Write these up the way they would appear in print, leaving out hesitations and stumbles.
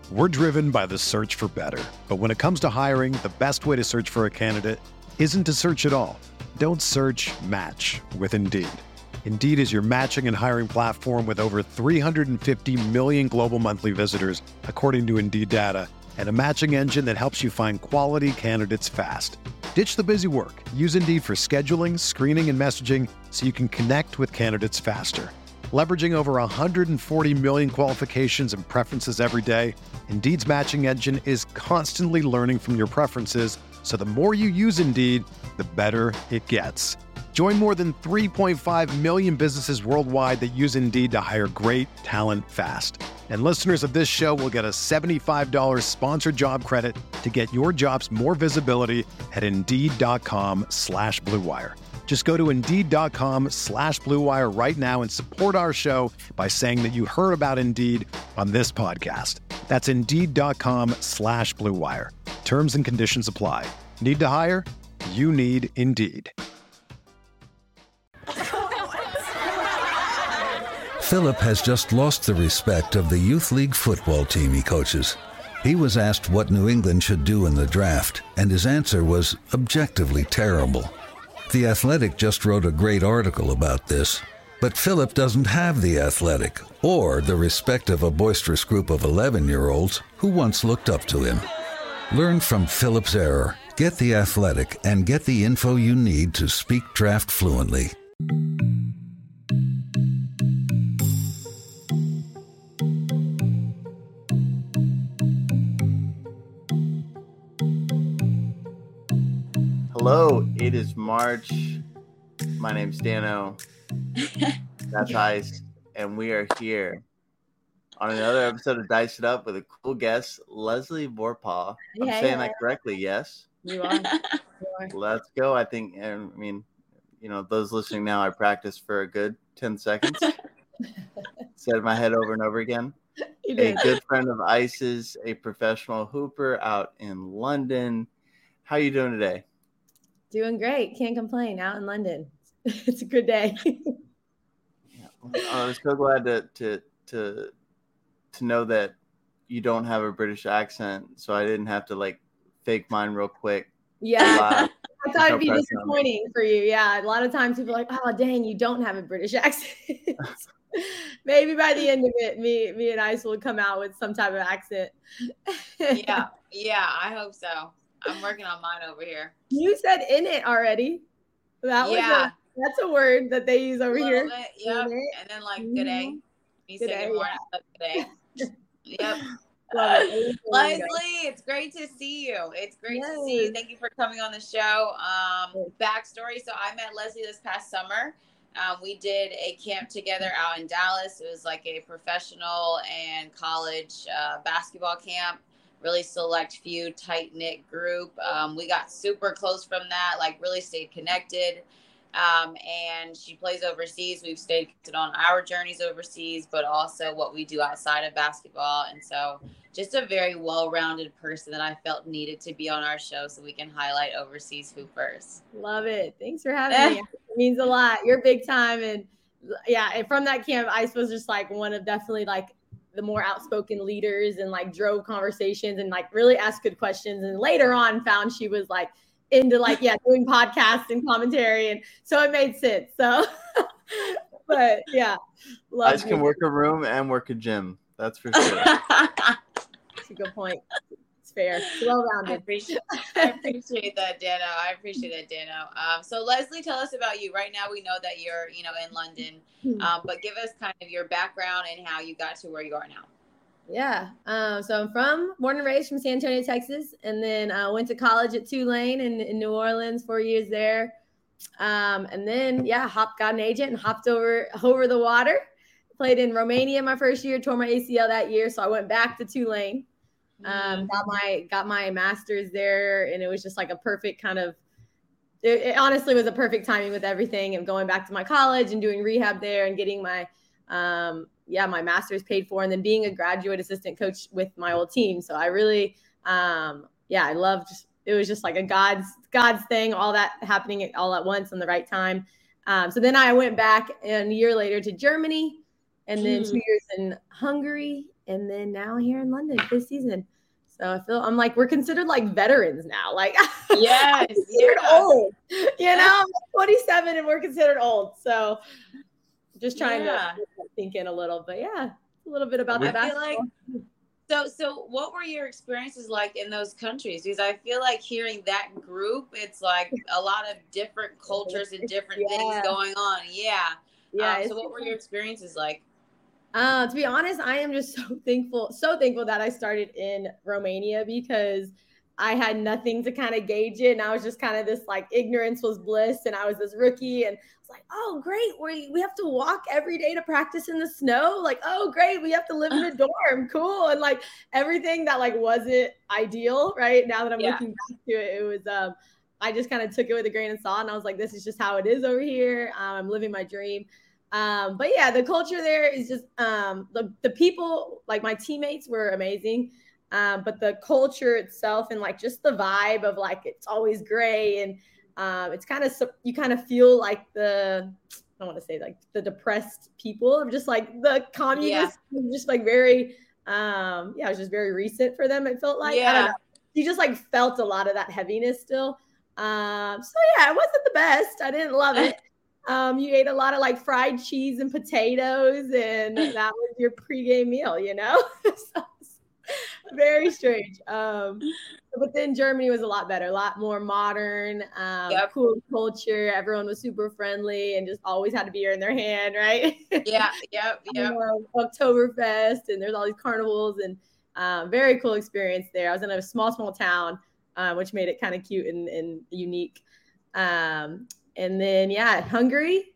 We're driven by the search for better. But when it comes to hiring, the best way to search for a candidate isn't to search at all. Don't search, match with Indeed. Indeed is your matching and hiring platform with over 350 million global monthly visitors, according to Indeed data, and a matching engine that helps you find quality candidates fast. Ditch the busy work. Use Indeed for scheduling, screening, and messaging so you can connect with candidates faster. Leveraging over 140 million qualifications and preferences every day, Indeed's matching engine is constantly learning from your preferences, so the more you use Indeed, the better it gets. Join more than 3.5 million businesses worldwide that use Indeed to hire great talent fast. And listeners of this show will get a $75 sponsored job credit to get your jobs more visibility at Indeed.com/Blue Wire. Just go to Indeed.com/Blue Wire right now and support our show by saying that you heard about Indeed on this podcast. That's Indeed.com/Blue Wire. Terms and conditions apply. Need to hire? You need Indeed. Philip has just lost the respect of the youth league football team he coaches. He was asked what New England should do in the draft, and his answer was objectively terrible. The Athletic just wrote a great article about this, but Philip doesn't have the Athletic or the respect of a boisterous group of 11-year-olds who once looked up to him. Learn from Philip's error, get the Athletic, and get the info you need to speak draft fluently. Hello, it is March. My name's Dano. That's Ice, and we are here on another episode of Dice It Up with a cool guest, Leslie Vorpahl. I'm saying that correctly, yes? You are. Let's go. I think, those listening now, I practiced for a good 10 seconds. Said my head over and over again. A good friend of Ice's, a professional hooper out in London. How you doing today? Doing great. Can't complain. Out in London. It's a good day. I was so glad to know that you don't have a British accent, so I didn't have to fake mine real quick. Yeah. I thought it'd be disappointing for you. Yeah. A lot of times people are like, oh, dang, you don't have a British accent. Maybe by the end of it, me and Ice will come out with some type of accent. Yeah, I hope so. I'm working on mine over here. You said in it already. That's a word that they use over here. Yeah. And then good day. You say good morning, good day. Yep. Leslie, it's great to see you. It's great to see you. Thank you for coming on the show. Backstory. So I met Leslie this past summer. We did a camp together out in Dallas. It was like a professional and college basketball camp. Really select few, tight-knit group. We got super close from that, really stayed connected. And she plays overseas. We've stayed connected on our journeys overseas, but also what we do outside of basketball. And so just a very well-rounded person that I felt needed to be on our show so we can highlight overseas hoopers. Love it. Thanks for having me. It means a lot. You're big time. And and from that camp, Ice was just one of definitely the more outspoken leaders and drove conversations and really asked good questions. And later on found she was into doing podcasts and commentary. And so it made sense. So, but yeah. Ice can work a room and work a gym. That's for sure. That's a good point. It's fair. It's well-rounded. I appreciate that, Dano. So Leslie, tell us about you. Right now we know that you're, in London, but give us kind of your background and how you got to where you are now. Yeah. So I'm born and raised from San Antonio, Texas, and then went to college at Tulane in New Orleans, 4 years there. And then, got an agent and hopped over the water. Played in Romania my first year, tore my ACL that year. So I went back to Tulane, got my master's there. And it was just a perfect kind of, it honestly was a perfect timing with everything and going back to my college and doing rehab there and getting my my master's paid for, and then being a graduate assistant coach with my old team. So I really, I loved, it was just a God's thing, all that happening all at once in the right time. So then I went back a year later to Germany, and then 2 years in Hungary, and then now here in London, 5th season. So I feel I'm like we're considered like veterans now. Like yes, old. You know, I'm 27 and we're considered old. So just trying to think in a little, but yeah, a little bit about the basketball. So what were your experiences like in those countries? Because I feel like hearing that group, it's like a lot of different cultures and different things going on. Yeah. So what were your experiences like? To be honest, I am just so thankful that I started in Romania because I had nothing to kind of gauge it. And I was just kind of this like ignorance was bliss. And I was this rookie and I was like, oh, great. We have to walk every day to practice in the snow. Like, oh, great. We have to live in a dorm. Cool. And like everything that like wasn't ideal. Right. Now that I'm looking back to it, it was, I just kind of took it with a grain of salt and I was like, this is just how it is over here. I'm living my dream. But yeah, the culture there is just, the people, like my teammates were amazing. But the culture itself and like just the vibe of like it's always gray and it's kind of you kind of feel like I don't want to say like the depressed people of just like the communists just like very it was just very recent for them. It felt like I don't know. You just like felt a lot of that heaviness still. So yeah, it wasn't the best. I didn't love it. You ate a lot of like fried cheese and potatoes and that was your pregame meal, you know. So, very strange. But then Germany was a lot better, a lot more modern, cool culture. Everyone was super friendly and just always had a beer in their hand, right? Yep. Oktoberfest and there's all these carnivals and very cool experience there. I was in a small town, which made it kind of cute and unique. And then Hungary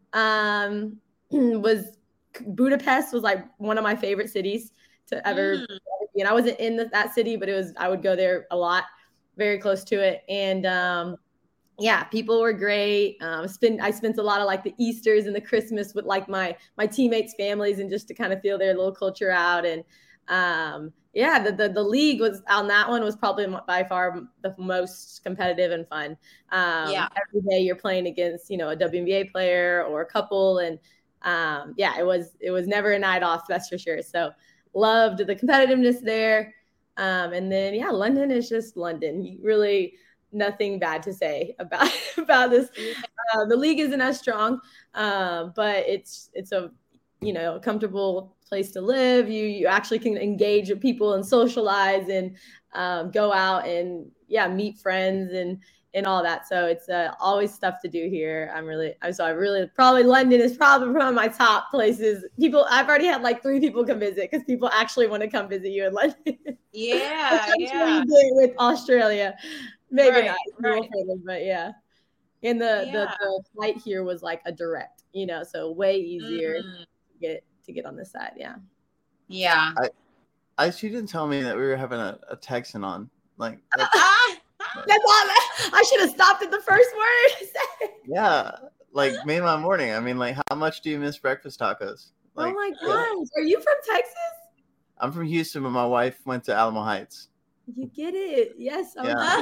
Budapest was like one of my favorite cities to ever. And I wasn't in that city, but I would go there a lot, very close to it. And people were great. I spent a lot of like the Easters and the Christmas with like my teammates' families and just to kind of feel their little culture out. And the league was on that one was probably by far the most competitive and fun. Every day you're playing against, a WNBA player or a couple. And it was never a night off, that's for sure. So loved the competitiveness there. And then, London is just London. Really nothing bad to say about this. The league isn't as strong, but it's a, comfortable place to live. You actually can engage with people and socialize and go out and, meet friends and all that. So it's always stuff to do here. Probably London is probably one of my top places. I've already had like 3 people come visit because people actually want to come visit you in London. Yeah. With Australia, maybe not, right. But yeah. And the flight here was like a direct, so way easier to get on this side. Yeah. Yeah. She didn't tell me that we were having a Texan on. Like that's all. I should have stopped at the first word. Yeah, like made my morning. I mean, like, how much do you miss breakfast tacos? Like, oh my gosh, are you from Texas? I'm from Houston, but my wife went to Alamo Heights. You get it. Yes.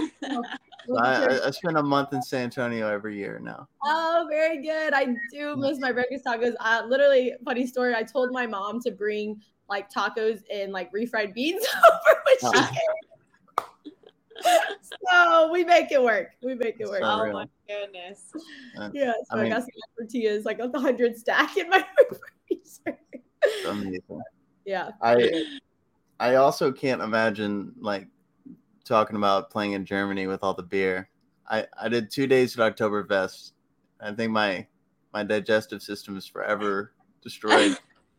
I spend a month in San Antonio every year now. Oh, very good. I do miss my breakfast tacos. Literally, funny story. I told my mom to bring like tacos and like refried beans over when she came. So we make it work. Oh my goodness. Yeah. So I got some tortillas, like 100 stack in my freezer. Amazing. Yeah. I also can't imagine like talking about playing in Germany with all the beer. I did 2 days at Oktoberfest. I think my digestive system is forever destroyed.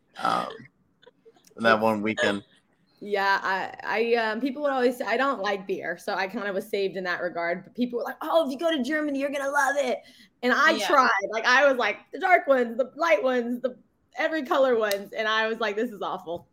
That one weekend. Yeah, I people would always say I don't like beer, so I kind of was saved in that regard. But people were like, "Oh, if you go to Germany, you're gonna love it." And I tried. Like I was like the dark ones, the light ones, the every color ones, and I was like, "This is awful."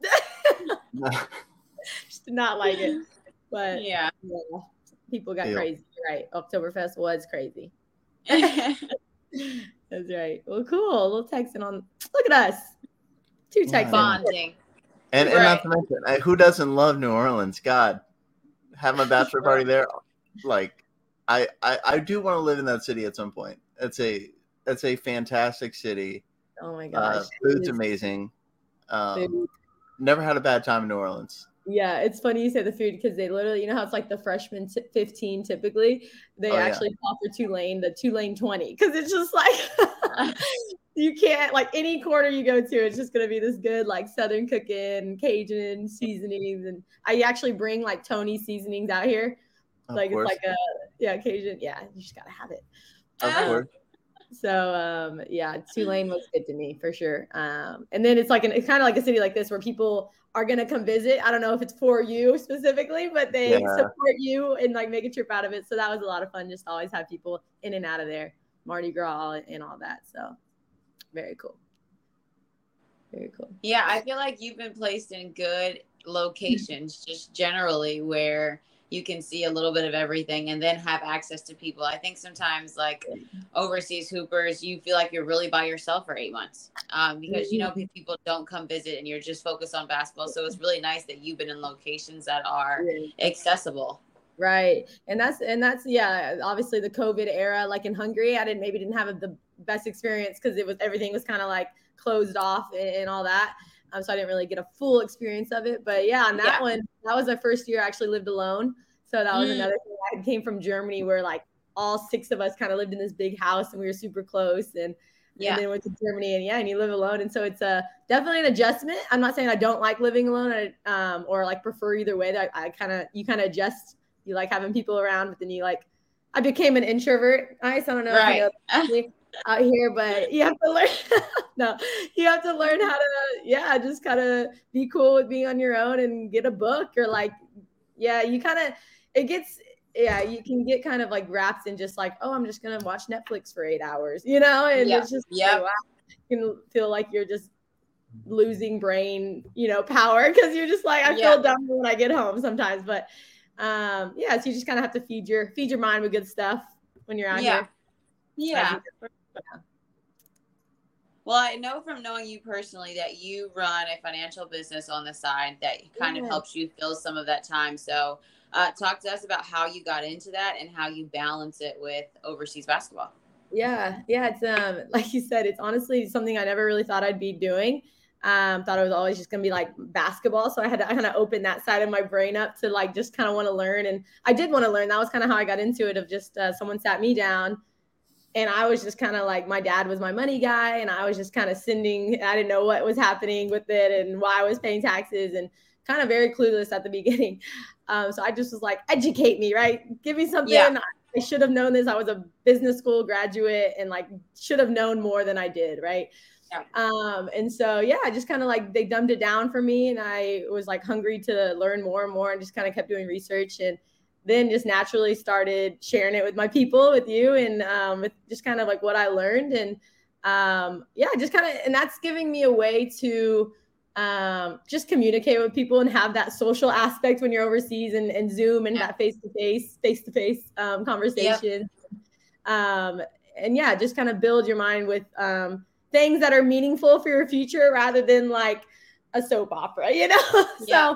Just did not like it. But people got crazy. You're right, Oktoberfest was crazy. That's right. Well, cool. A little Texan on. Look at us, 2 Texans bonding. And not to mention, who doesn't love New Orleans? God, have my bachelor party there. Like, I do want to live in that city at some point. It's a fantastic city. Oh my gosh, food's amazing. never had a bad time in New Orleans. Yeah, it's funny you say the food because they literally, you know how it's like the freshman 15 typically, they actually call for Tulane, the Tulane 20, because it's just like you can't, like any corner you go to, it's just gonna be this good like Southern cooking, Cajun seasonings, and I actually bring like Tony seasonings out here, like it's like a Cajun, you just gotta have it. Of course. So Tulane was good to me for sure. And then it's kind of like a city like this where people are gonna come visit. I don't know if it's for you specifically, but they support you and like make a trip out of it. So that was a lot of fun. Just always have people in and out of there, Mardi Gras and all that. So very cool. Very cool. Yeah, I feel like you've been placed in good locations, just generally where you can see a little bit of everything and then have access to people. I think sometimes like overseas hoopers, you feel like you're really by yourself for 8 months because, you know, people don't come visit and you're just focused on basketball. So it's really nice that you've been in locations that are accessible. Right. And that's, obviously the COVID era, like in Hungary, I didn't have the best experience because everything was kind of like closed off and all that. So I didn't really get a full experience of it, but on that one, that was my first year I actually lived alone. So that was another thing. I came from Germany where like all 6 of us kind of lived in this big house and we were super close and then went to Germany and you live alone. And so it's definitely an adjustment. I'm not saying I don't like living alone or like prefer either way. That you kind of adjust. You like having people around, but then I became an introvert. I don't know. Right. Out here, but you have to learn you have to learn how to just kind of be cool with being on your own and get a book or like you kind of you can get kind of like wrapped in just like, oh, I'm just gonna watch Netflix for 8 hours, you know, and it's just you can feel like you're just losing brain power because you're just like I feel dumb when I get home sometimes, but so you just kind of have to feed your mind with good stuff when you're out here. Well, I know from knowing you personally that you run a financial business on the side that kind of helps you fill some of that time. So talk to us about how you got into that and how you balance it with overseas basketball. It's like you said, it's honestly something I never really thought I'd be doing. Thought it was always just gonna be like basketball. So I had to kind of open that side of my brain up to like just kind of want to learn. And I did want to learn. That was kind of how I got into it, of just someone sat me down. And I was just kind of like, my dad was my money guy. And I was just kind of I didn't know what was happening with it and why I was paying taxes and kind of very clueless at the beginning. So I just was like, educate me, right? Give me something. Yeah. I should have known this. I was a business school graduate and like should have known more than I did. Right. Yeah. And so, I just kind of like, they dumbed it down for me. And I was like hungry to learn more and more and just kind of kept doing research and then just naturally started sharing it with my people, with you, and with just kind of like what I learned. And just kind of, and that's giving me a way to just communicate with people and have that social aspect when you're overseas and Zoom and that face-to-face conversation. Yep. Just kind of build your mind with things that are meaningful for your future rather than like a soap opera, So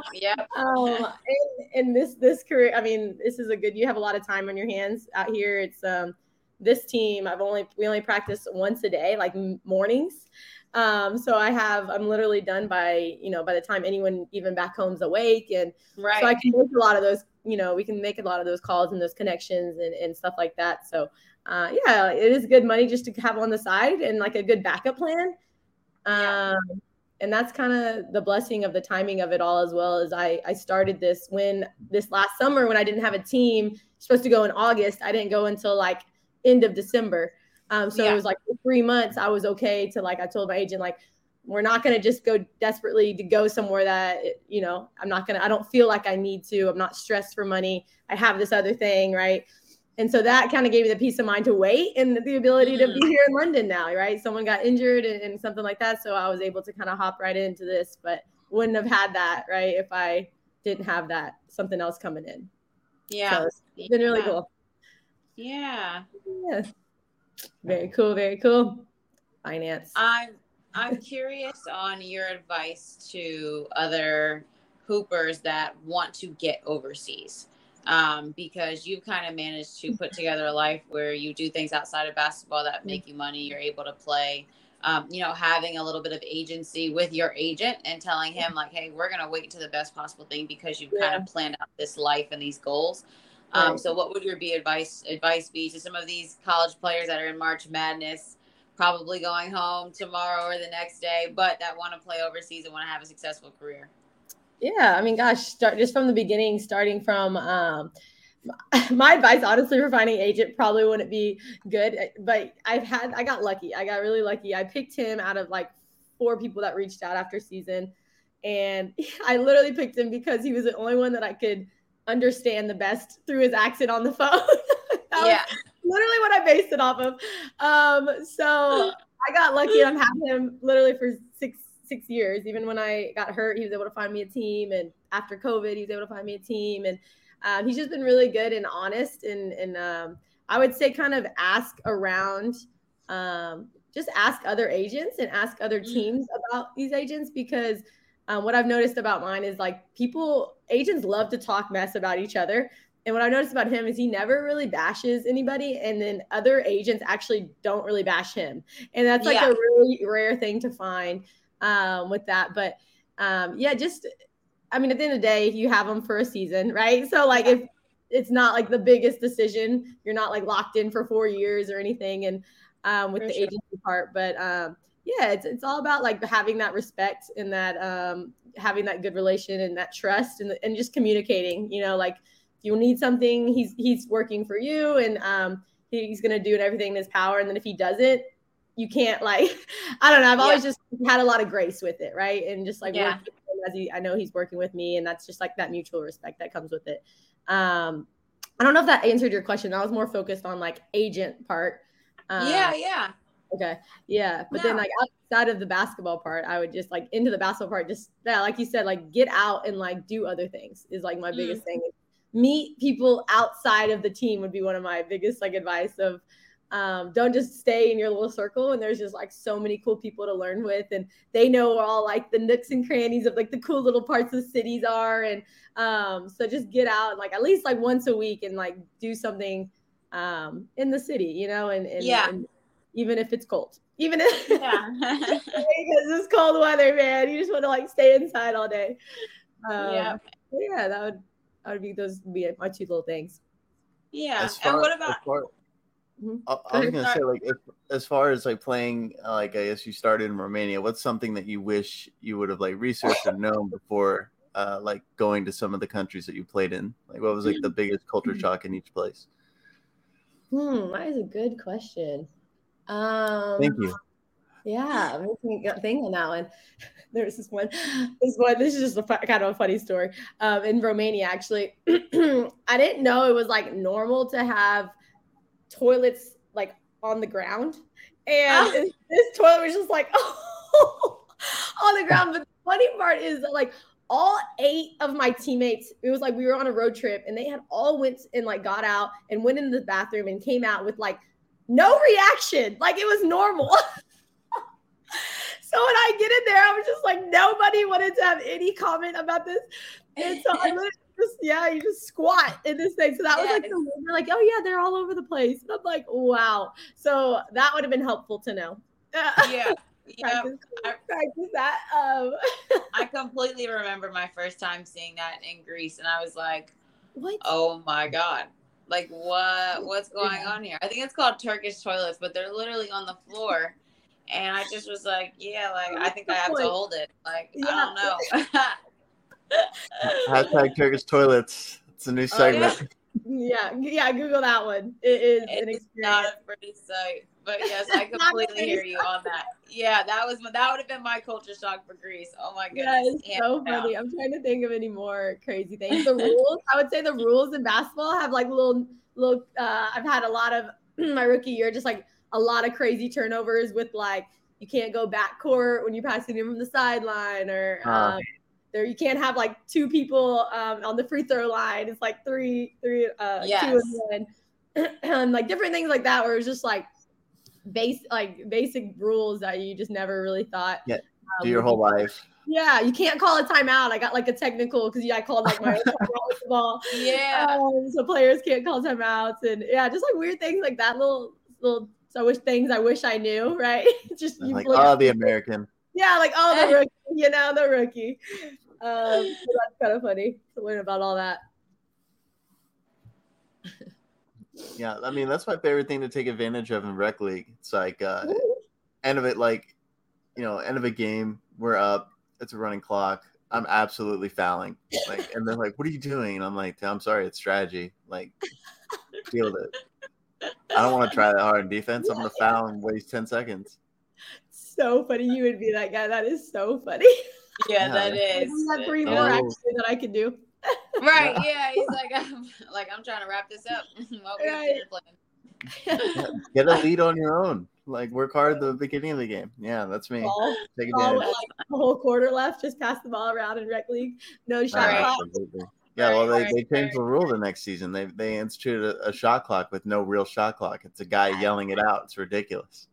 in this career, I mean, this is you have a lot of time on your hands out here. It's this team, we only practice once a day, like mornings. So I'm literally done by the time anyone even back home's awake. And so I can make a lot of those, we can make a lot of those calls and those connections and stuff like that. So it is good money just to have on the side and like a good backup plan. And that's kind of the blessing of the timing of it all, as well as I started this last summer when I didn't have a team. Supposed to go in August. I didn't go until like end of December. It was like 3 months. I was okay to like, I told my agent, like, we're not going to just go desperately to go somewhere that, I don't feel like I need to. I'm not stressed for money. I have this other thing. Right. And so that kind of gave me the peace of mind to wait and the ability to be here in London now, right? Someone got injured and something like that. So I was able to kind of hop right into this, but wouldn't have had that, right, if I didn't have that, something else coming in. Yeah. So it's been really cool. Yeah. Very cool. Very cool. Finance. I'm curious on your advice to other hoopers that want to get overseas. Because you've kind of managed to put together a life where you do things outside of basketball that make you money. You're able to play having a little bit of agency with your agent and telling him like, hey, we're going to wait to the best possible thing because you've kind of planned out this life and these goals. So what would your advice be to some of these college players that are in March Madness, probably going home tomorrow or the next day, but that want to play overseas and want to have a successful career? Yeah, I mean, gosh, start just from the beginning, starting from my advice, honestly, for finding an agent probably wouldn't be good, but I got lucky. I got really lucky. I picked him out of like 4 people that reached out after season. And I literally picked him because he was the only one that I could understand the best through his accent on the phone. That was literally what I based it off of. So I got lucky. I'm having him literally for six years. Even when I got hurt, he was able to find me a team. And after COVID, he was able to find me a team. And he's just been really good and honest. And I would say kind of ask around, just ask other agents and ask other teams about these agents, because what I've noticed about mine is like agents love to talk mess about each other. And what I noticed about him is he never really bashes anybody. And then other agents actually don't really bash him. And that's like a really rare thing to find with that. But just, I mean, at the end of the day, you have them for a season, right? So like if it's not like the biggest decision, you're not like locked in for 4 years or anything. And with the agency part, but it's all about like having that respect and that having that good relation and that trust and just communicating, like if you need something, he's working for you and he's going to do everything in his power. And then if he doesn't, you can't like, I don't know. I've always just had a lot of grace with it. Right. And just like working with him I know he's working with me, and that's just like that mutual respect that comes with it. I don't know if that answered your question. I was more focused on like agent part. Okay. Yeah. But then like outside of the basketball part, I would just like into the basketball part, just like you said, like get out and like do other things is like my biggest thing. Meet people outside of the team would be one of my biggest like advice of don't just stay in your little circle. And there's just like so many cool people to learn with, and they know where all like the nooks and crannies of like the cool little parts of cities are. And so just get out like at least like once a week and like do something in the city, and even if it's cold, even if because it's cold weather, man, you just want to like stay inside all day. That would be my 2 little things. Yeah. And what about? I was gonna say, like, as far as like playing, like I guess you started in Romania. What's something that you wish you would have like researched and known before, like going to some of the countries that you played in? Like, what was like the biggest culture shock in each place? That is a good question. Thank you. Yeah, I'm thinking on that one. There's this one. This is just kind of a funny story. In Romania, actually, I didn't know it was like normal to have toilets like on the ground, and this toilet was just like on the ground. But the funny part is that like all 8 of my teammates, it was like we were on a road trip, and they had all went and like got out and went into the bathroom and came out with like no reaction, like it was normal. So when I get in there, I was just like, nobody wanted to have any comment about this. And so I literally you just squat in this thing. So that was like, they're like, oh yeah, they're all over the place. And I'm like, wow. So that would have been helpful to know. Practice that. I completely remember my first time seeing that in Greece, and I was like, what? Oh my God. Like what's going on here? I think it's called Turkish toilets, but they're literally on the floor. And I just was like, I think I have to hold it. Like, I don't know. Hashtag Turkish toilets. It's a new segment. Yeah. Google that one. It is an experience. Not a pretty sight. But yes, I completely hear you on that. Yeah, that would have been my culture shock for Greece. Oh my goodness. Yeah, it's so funny. I'm trying to think of any more crazy things. The rules, I would say the rules in basketball have like little I've had a lot of my rookie year, just like a lot of crazy turnovers with like, you can't go backcourt when you're passing it from the sideline, or there you can't have like 2 people on the free throw line. It's like 2 and 1, like different things like that, where it's just like basic rules that you just never really thought. Yeah, do your whole life. Yeah, you can't call a timeout. I got like a technical because I called like my own timeout with the ball. Yeah. So players can't call timeouts, and just like weird things like that, little So I wish I knew, right? Just like, oh, the American. Yeah, like, oh, the rookie, the rookie. So that's kind of funny to learn about all that. Yeah, I mean, that's my favorite thing to take advantage of in rec league. It's like end of it, like, end of a game, we're up, it's a running clock, I'm absolutely fouling, like, and they're like, what are you doing? And I'm like, I'm sorry, it's strategy, like, deal with it. I don't want to try that hard in defense. I'm gonna foul and waste 10 seconds. So funny. You would be that guy. That is so funny. Yeah, that is. I have 3 more actually that I could do. Right. Yeah. He's like, I'm trying to wrap this up. Get a lead on your own. Like, work hard at the beginning of the game. Yeah, that's me. Take advantage. Like a whole quarter left. Just pass the ball around in rec league. No shot clock. Yeah, well, they changed the rule the next season. They instituted a shot clock with no real shot clock. It's a guy yelling it out. It's ridiculous.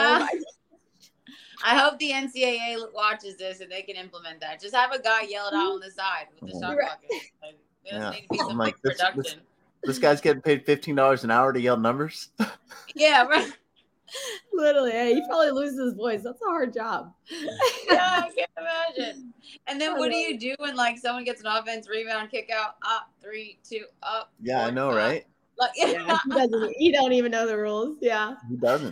I hope the NCAA watches this and they can implement that. Just have a guy yell it out on the side with the shot clock. Like, it doesn't need to be some big production. This guy's getting paid $15 an hour to yell numbers. Yeah, right. Literally, hey, he probably loses his voice. That's a hard job. Yeah, I can't imagine. And then what do you do when like someone gets an offense rebound, kick out, 3, 2, up? Yeah, 4, I know, 5. Right? Like, yeah, he don't even know the rules. Yeah, he doesn't.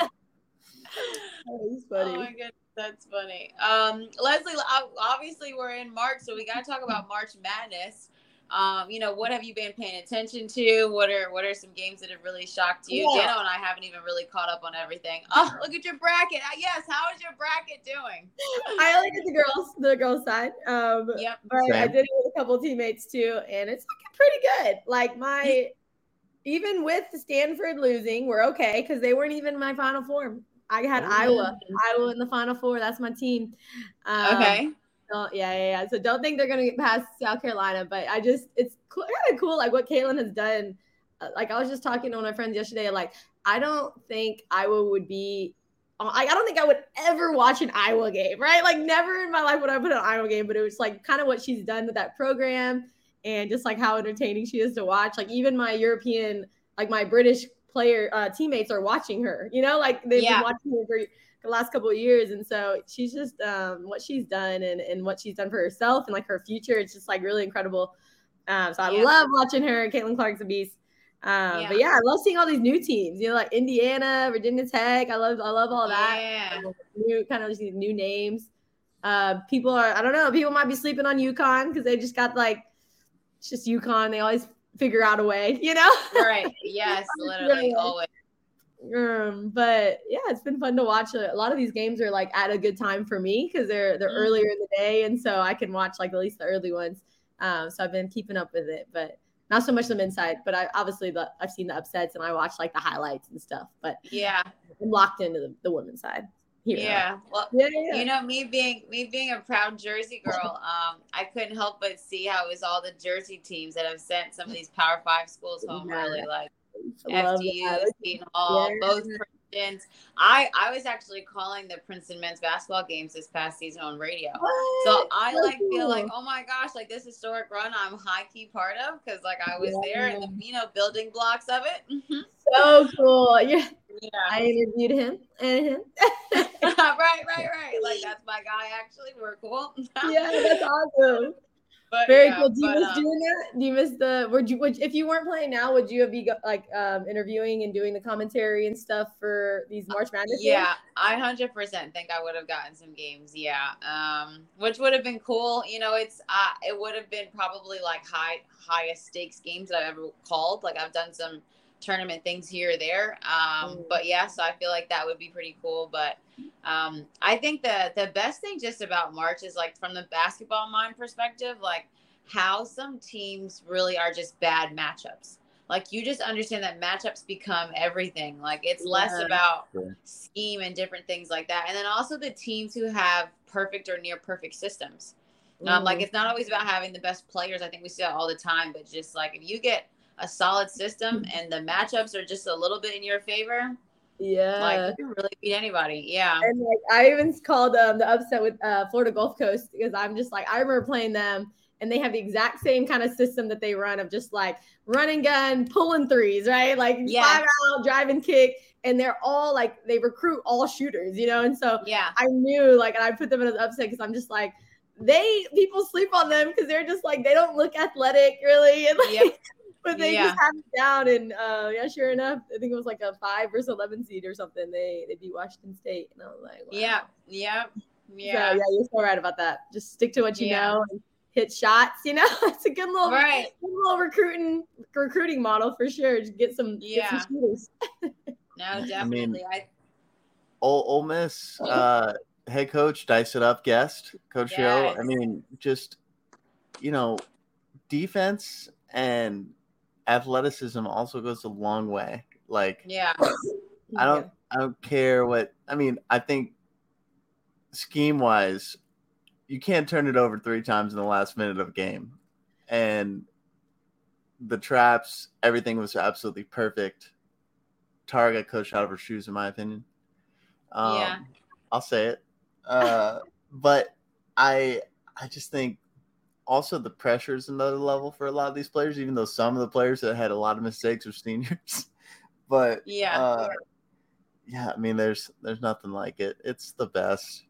He's funny. Oh my goodness, that's funny. Leslie, obviously we're in March, so we got to talk about March Madness. What have you been paying attention to? What are some games that have really shocked you? Yeah. Dano and I haven't even really caught up on everything. Oh, look at your bracket. Yes, how is your bracket doing? I only did the girls side. Yep. But I did it with a couple teammates too, and it's looking pretty good. Like even with Stanford losing, we're okay because they weren't even in my Final Four. I had Iowa in the Final Four. That's my team. Okay. So, yeah. So don't think they're going to get past South Carolina, but it's kind of cool, like what Caitlin has done. Like I was just talking to one of my friends yesterday, like I don't think Iowa would be I don't think I would ever watch an Iowa game, right? Like never in my life would I put an Iowa game, but it was like kind of what she's done with that program and just like how entertaining she is to watch. Like even my European, like my British player teammates are watching her, like they've been watching her for the last couple of years. And so she's just what she's done and what she's done for herself and like her future. It's just like really incredible. So I love watching her. Caitlin Clark's a beast. But yeah, I love seeing all these new teams, like Indiana, Virginia Tech. I love all that. Yeah. New kind of just these new names. People might be sleeping on UConn because they just got like, it's just UConn. They always figure out a way, Right. Yes, literally always. But yeah, it's been fun to watch. A lot of these games are like at a good time for me because they're earlier in the day, and so I can watch like at least the early ones. So I've been keeping up with it, but not so much the men's side. But I've seen the upsets and I watch like the highlights and stuff. But yeah, I'm locked into the women's side. Yeah. Well, me being a proud Jersey girl, I couldn't help but see how it was all the Jersey teams that have sent some of these Power 5 schools home early, like FDU, Seton Hall, both Princeton's. I was actually calling the Princeton men's basketball games this past season on radio. So I feel like, oh my gosh, like this historic run I'm high key part of because like I was there in the building blocks of it. So cool. Yeah. I interviewed him and him. Right. Like that's my guy. Actually, we're cool. Yeah, that's awesome. But, very cool. Do you miss doing that? Do you miss if you weren't playing now, would you be like interviewing and doing the commentary and stuff for these March Madness games? Yeah, I 100% think I would have gotten some games. Yeah, which would have been cool. It would have been probably like highest stakes games that I've ever called. Like I've done some tournament things here or there. But yeah, so I feel like that would be pretty cool. But I think the best thing just about March is like from the basketball mind perspective, like how some teams really are just bad matchups. Like you just understand that matchups become everything. Like it's less about scheme and different things like that. And then also the teams who have perfect or near perfect systems. Like it's not always about having the best players. I think we see that all the time, but just like if you get a solid system and the matchups are just a little bit in your favor, like you can really beat anybody. Yeah. And like I even called the upset with Florida Gulf Coast because I'm just like I remember playing them and they have the exact same kind of system that they run of just like run and gun, pulling threes, right? Like 5 out, drive and kick. And they're all like, they recruit all shooters, you know? And so I knew like, and I put them in an upset because I'm just like, people sleep on them because they're just like, they don't look athletic really. And like, but they just have it down. And sure enough, I think it was like a 5 versus 11 seed or something. They beat Washington State. And I was like, wow. Yeah. So, you're so right about that. Just stick to what you know and hit shots, you know? It's a good little, recruiting model for sure. Just get some shooters. No, definitely. I mean, Ole Miss head coach, Dice It Up guest, Coach Joe. I mean, just, you know, defense and athleticism also goes a long way. Like, I don't care what, I mean, I think scheme wise, you can't turn it over 3 times in the last minute of a game. And the traps, everything was absolutely perfect. Tara got coached out of her shoes, in my opinion. I'll say it. But I just think also the pressure is another level for a lot of these players, even though some of the players that had a lot of mistakes are seniors. But I mean, there's nothing like it. It's the best.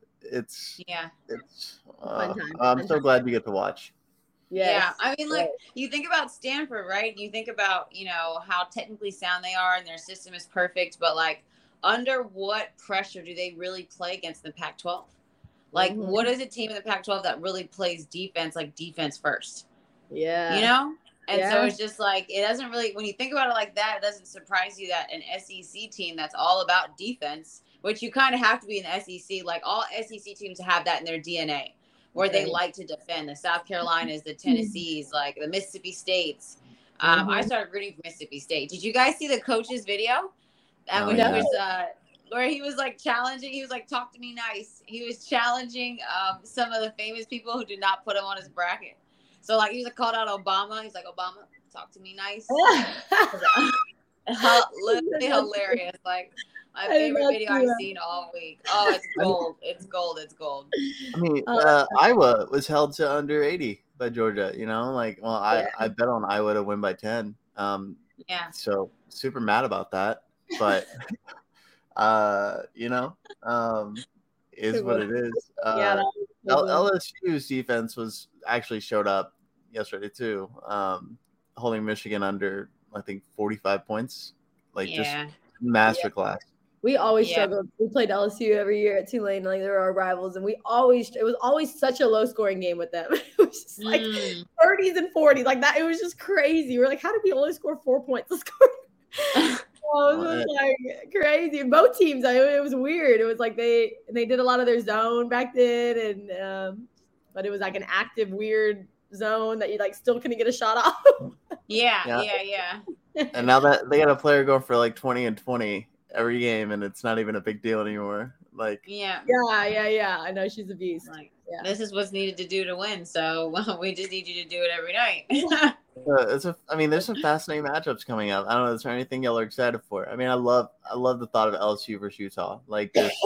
I'm so glad you get to watch. Yes. Yeah, I mean, like, you think about Stanford, right? You think about, you know, how technically sound they are and their system is perfect, but, like, under what pressure do they really play against the Pac-12? Like, what is a team in the Pac-12 that really plays defense, like, defense first? Yeah. You know? And so it's just, like, it doesn't really – when you think about it like that, it doesn't surprise you that an SEC team that's all about defense, which you kind of have to be in the SEC, like, all SEC teams have that in their DNA. Where they like to defend. The South Carolinas, the Tennessees, like the Mississippi States. I started rooting for Mississippi State. Did you guys see the coach's video? When he was, where he was like challenging, he was like, talk to me nice. He was challenging some of the famous people who did not put him on his bracket. So like he was like, called out Obama. He's like, Obama, talk to me nice. Literally hilarious. Like, my favorite video I've seen all week. Oh, it's gold. It's gold. It's gold. I mean, Iowa was held to under 80 by Georgia, you know? Like, well, I bet on Iowa to win by 10. So super mad about that. But, you know, is what it is. LSU's defense was actually showed up yesterday, too, holding Michigan under, I think, 45 points. Like, just masterclass. We always struggled. We played LSU every year at Tulane. Like, they were our rivals. And it was always such a low scoring game with them. It was just like 30s and 40s. Like that. It was just crazy. We're like, how did we only score 4 points? Let's score. It was like crazy. And both teams, it was weird. It was like they did a lot of their zone back then. And, but it was like an active, weird zone that you like still couldn't get a shot off. Yeah. And now that they got a player going for like 20 and 20 every game, and it's not even a big deal anymore. Like, yeah. I know she's a beast. Like, this is what's needed to do to win. So we just need you to do it every night. There's some fascinating matchups coming up. I don't know. Is there anything y'all are excited for? I mean, I love the thought of LSU versus Utah. Like, just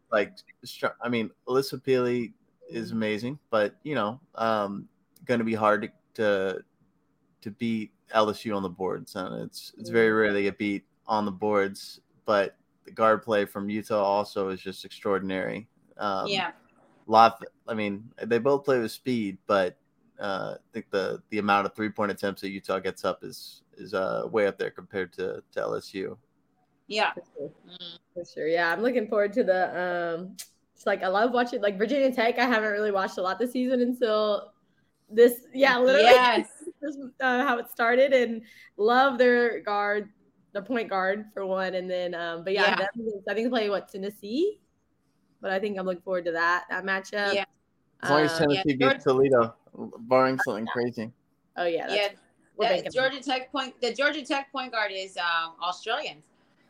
I mean, Alyssa Peely is amazing, but you know, going to be hard to beat LSU on the boards, and it's very rare they get beat on the boards. But the guard play from Utah also is just extraordinary. I mean, they both play with speed, but I think the amount of 3-point attempts that Utah gets up is way up there compared to LSU. Yeah, for sure. Yeah, I'm looking forward to the. It's like I love watching like Virginia Tech. I haven't really watched a lot this season until this. Yeah, literally. Yes. This is how it started, and love their guard. The point guard for one, and then I think they play Tennessee, but I think I'm looking forward to that matchup. Yeah, as long as Tennessee beats Toledo, barring something crazy. Oh yeah, the Georgia Tech point guard is Australian.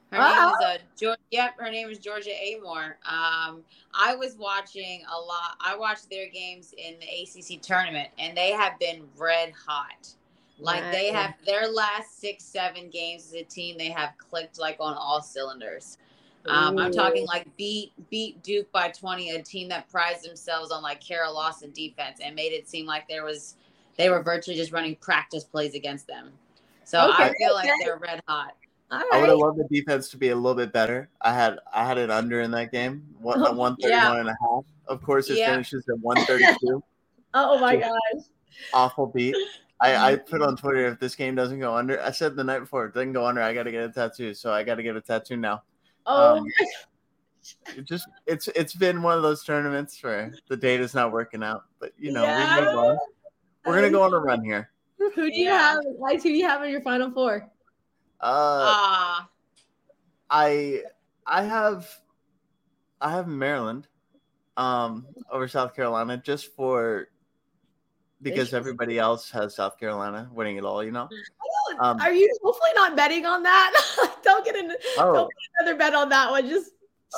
Her name is Georgia Amore. I was watching a lot. I watched their games in the ACC tournament, and they have been red hot. Like they have their last 6-7 games as a team, they have clicked like on all cylinders. I'm talking like beat Duke by 20, a team that prized themselves on like Kara Lawson defense and made it seem like there was they were virtually just running practice plays against them. So I feel like they're red hot. All right. I would have loved the defense to be a little bit better. I had it under in that game, at 131 and a half. Of course, it finishes at 132. Oh my gosh. Awful beat. I put on Twitter, if this game doesn't go under, I said the night before, it doesn't go under, I got to get a tattoo. So I got to get a tattoo now. Oh, it's been one of those tournaments where the data's not working out, but we move on. We're gonna go on a run here. Who do you have? Who do you have in your Final Four? I have Maryland over South Carolina just because everybody else has South Carolina winning it all, Are you hopefully not betting on that? Don't get another bet on that one. Just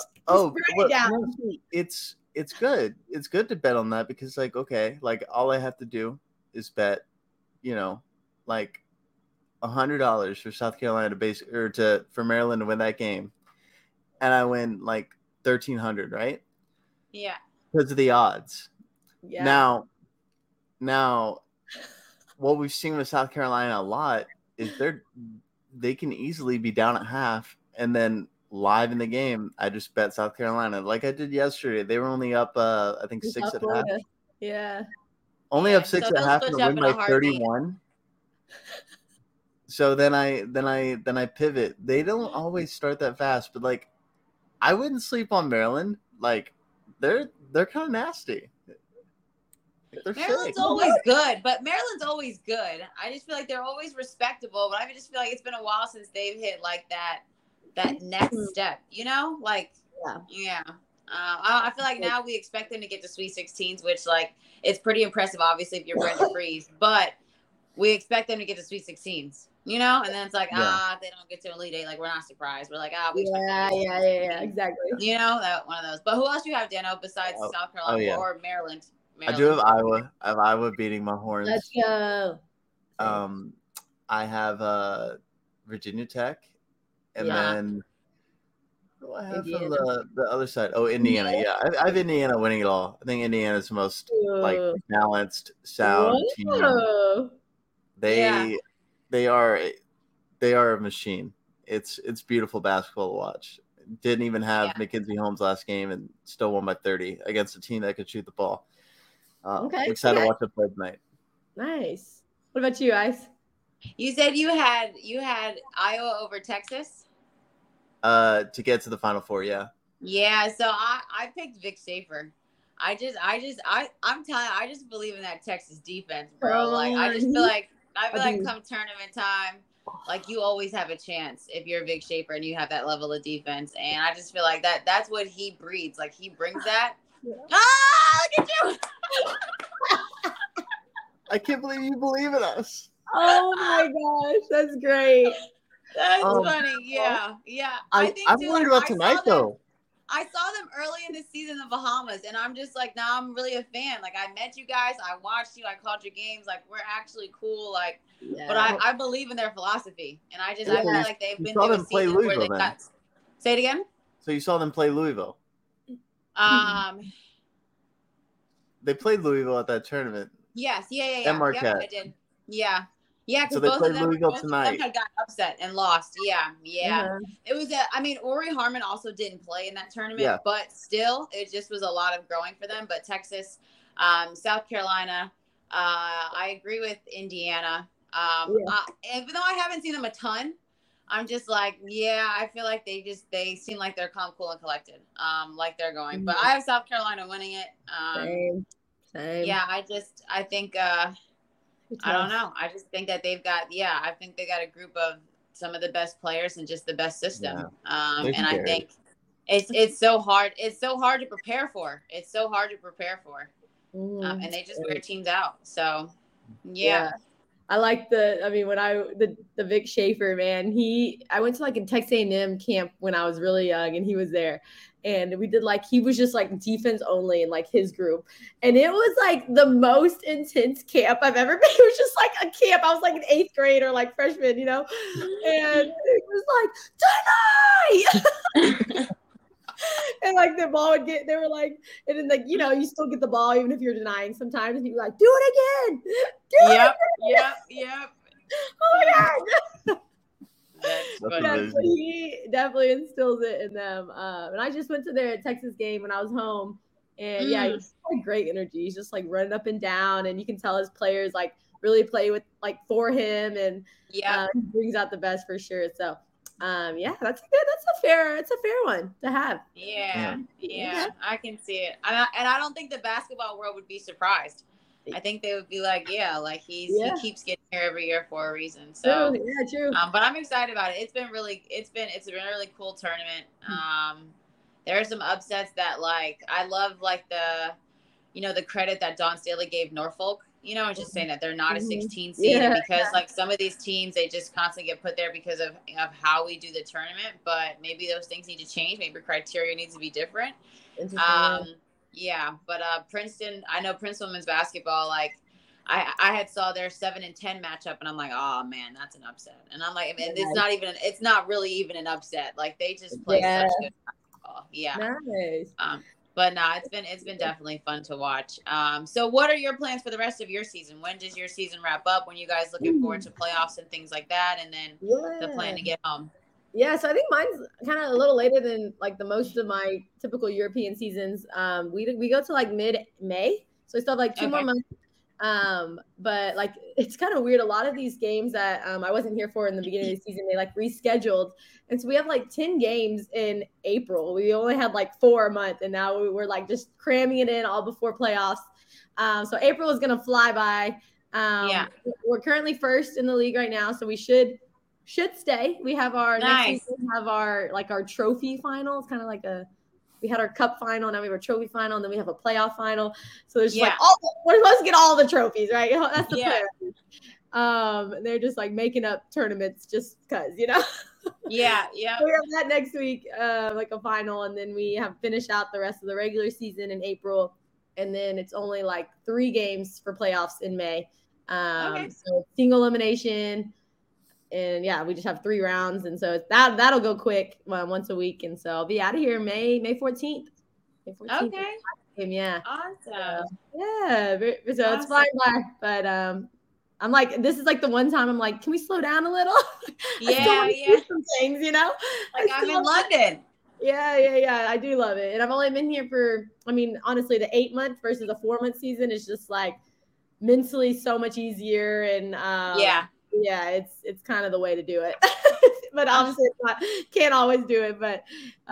it's good. It's good to bet on that because all I have to do is bet, like $100 for South Carolina for Maryland to win that game, and I win like $1,300, right? Yeah, because of the odds. Yeah. Now, what we've seen with South Carolina a lot is they can easily be down at half, and then live in the game, I just bet South Carolina like I did yesterday. They were only up, I think 6 at half. Yeah. Only up 6 at half and win by 31. So then I pivot. They don't always start that fast, but I wouldn't sleep on Maryland. They're kind of nasty. Maryland's always good, but Maryland's always good. I just feel like they're always respectable, but I just feel like it's been a while since they've hit that next step, Yeah. I feel like now we expect them to get to Sweet 16s, which it's pretty impressive, obviously, if you're Brenda Frese, but we expect them to get to Sweet 16s, and then it's if they don't get to Elite Eight, we're not surprised. We're we expect them to yeah, exactly. That one of those. But who else do you have, Dano, besides South Carolina or Maryland? I do have Iowa. I have Iowa beating my Horns. Let's go. I have Virginia Tech, and then what do I have from the other side? Oh, Indiana. Yeah, I have Indiana winning it all. I think Indiana's the most balanced, sound team. They are a machine. It's beautiful basketball to watch. Didn't even have Mackenzie Holmes last game and still won by 30 against a team that could shoot the ball. I'm excited to watch it play tonight. Nice. What about you, Ice? You said you had Iowa over Texas? To get to the Final Four, yeah. Yeah, so I picked Vic Schaefer. I'm telling you, I just believe in that Texas defense, bro. I just feel like come tournament time, you always have a chance if you're Vic Schaefer and you have that level of defense. And I just feel like that's what he breeds. He brings that. Yeah. Look at you! I can't believe you believe in us. Oh my gosh, that's great. That's funny. Yeah. I'm worried about tonight, though. I saw them early in the season in the Bahamas, and I'm just I'm really a fan. I met you guys, I watched you, I called your games. We're actually cool. But I believe in their philosophy, and I feel like they've been through a season where they got. Say it again. So you saw them play Louisville. They played Louisville at that tournament. Yes, yeah. And Marquette. Yep, I did. Yeah. Because so both of them had got upset and lost. Yeah. It was Ori Harmon also didn't play in that tournament, but still, it just was a lot of growing for them. But Texas, South Carolina, I agree with Indiana. Even though I haven't seen them a ton, I'm just I feel like they seem like they're calm, cool, and collected, they're going. But I have South Carolina winning it. Same. Yeah, I think, I don't know. I just think that I think they got a group of some of the best players and just the best system. And I think it's so hard. It's so hard to prepare for. And they just wear teams out. So, yeah. I like the Vic Schaefer, man. I went to a Texas A&M camp when I was really young, and he was there. And we did he was just defense only in his group. And it was the most intense camp I've ever been. It was just a camp. I was in 8th grade or freshman, And it was tonight. And like the ball would get, they were like, and then like, you know, you still get the ball even if you're denying sometimes. And you're like, do it again. Yep. Oh my God. That's funny. He definitely instills it in them. And I just went to their Texas game when I was home. And yeah, he's like great energy. He's just like running up and down. And you can tell his players like really play with like for him. And he brings out the best for sure. So that's a fair one to have. Yeah, I can see it. And I don't think the basketball world would be surprised. I think they would be like, he keeps getting here every year for a reason. So true. But I'm excited about it. It's been a really cool tournament. There are some upsets that like I love, like the credit that Dawn Staley gave Norfolk. You know, just saying that they're not a 16 seed because like some of these teams, they just constantly get put there because of how we do the tournament. But maybe those things need to change. Maybe criteria needs to be different. But Princeton, I know Princeton women's basketball, like I had saw their 7 and 10 matchup and I'm like, oh man, that's an upset. And I'm like, it's not really even an upset. Like they just play such good basketball. Yeah. Nice. But no, it's been definitely fun to watch. So what are your plans for the rest of your season? When does your season wrap up? When you guys looking forward to playoffs and things like that? And then the plan to get home? Yeah, so I think mine's kind of a little later than like the most of my typical European seasons. We go to like mid-May, so we still have like 2 more months. But like it's kind of weird. A lot of these games that I wasn't here for in the beginning of the season, they like rescheduled, and so we have like 10 games in April. We only had like 4 a month, and now we're like just cramming it in all before playoffs. So April is gonna fly by. We're currently first in the league right now, so we should stay. We have our next week, we have our trophy final. It's kind of like we had our cup final, now we have a trophy final, and then we have a playoff final. So there's just we're supposed to get all the trophies, right? That's the plan. They're just like making up tournaments just because, you know. Yeah. So we have that next week, like a final, and then we have finished out the rest of the regular season in April, and then it's only like 3 games for playoffs in May. So single elimination. And we just have 3 rounds, and so that'll go quick, once a week, and so I'll be out of here May 14th. Okay. Yeah. Awesome. So it's flying by, but I'm like, this is like the one time I'm like, can we slow down a little? Some things, you know. Like I'm in London. Yeah. I do love it, and I've only been here for, I mean, honestly, the 8-month versus a 4-month season is just like mentally so much easier, and it's kind of the way to do it. But obviously can't always do it, but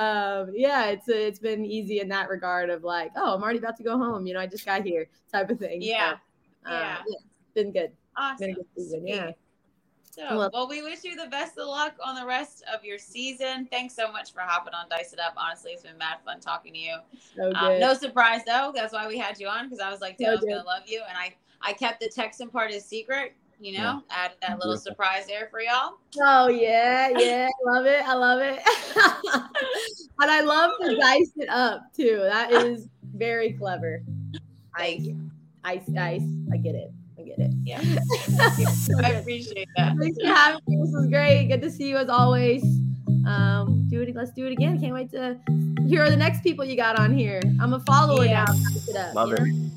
it's been easy in that regard of like, oh, I'm already about to go home, you know, I just got here type of thing. It's been good. Awesome. Been a good season. So, well, we wish you the best of luck on the rest of your season. Thanks so much for hopping on Dice It Up. Honestly, it's been mad fun talking to you. So good. No surprise though, that's why we had you on, because I was like, Taylor's gonna love you, and I kept the Texan part a secret. You know, added that little surprise there for y'all. Oh, yeah. I love it. And I love to dice it up, too. That is very clever. Ice. I get it. Yeah. I appreciate that. Thanks for having me. This was great. Good to see you as always. Let's do it again. Can't wait to hear the next people you got on here. I'm a follower now. Love it.